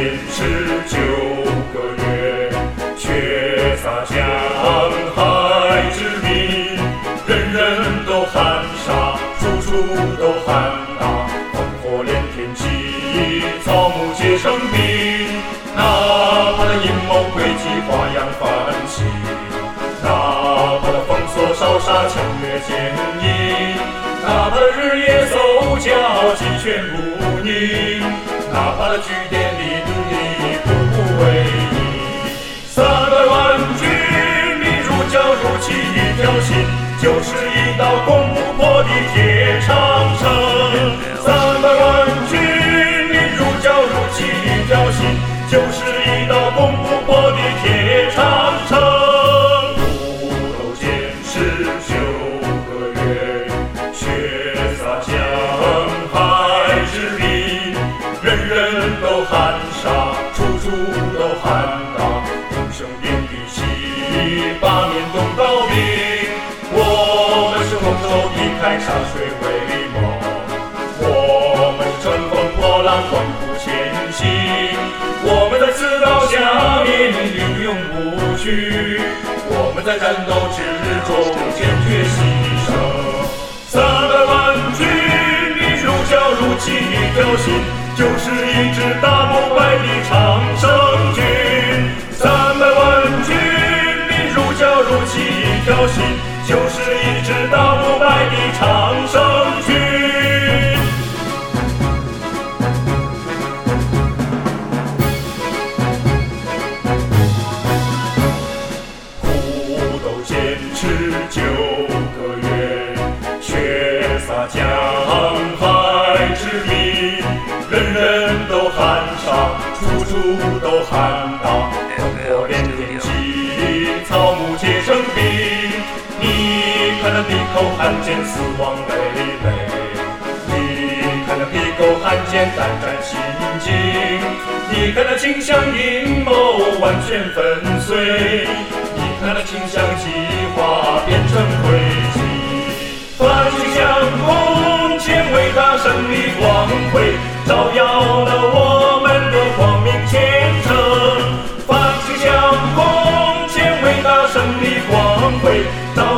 坚持9个月，却洒向海之滨，人人都喊杀，处处都喊打，烽火连天起，草木皆生病。哪怕那阴谋诡计花样繁新，哪怕那封锁烧杀抢掠奸淫，哪怕日夜搜剿鸡犬不宁，哪怕那据点邻里步步为营。300万军民如胶如漆一条心，就是一道攻不破的铁长城。300万军民如胶如漆一条心，就是一道攻不破的铁长城。不都坚持9个月，血洒向海之滨，人人都喊杀，处处都喊打，众生遍地起，八面东道兵。我们是红手劈开沙水为盟，我们是乘风破浪缓步前行，我们在刺刀下面英勇不屈，我们在战斗之中坚决牺牲。300万军民如胶如漆一条心，就是一支打不败的长生军。300万军民如胶如漆一条心，就是一支打不败的长生军。苦斗坚持9个月，血洒向海之滨，人人都喊杀，处处都喊打，烽火连天起，草木皆生病。你看那闭口汉奸死亡累累，你看那闭口汉奸胆战心惊，你看那倾向阴谋完全粉碎，你看那倾向计划变成诡计。繁星相空前伟大胜利光辉，照耀了我们的光明前程。繁星相空前伟大胜利光辉，照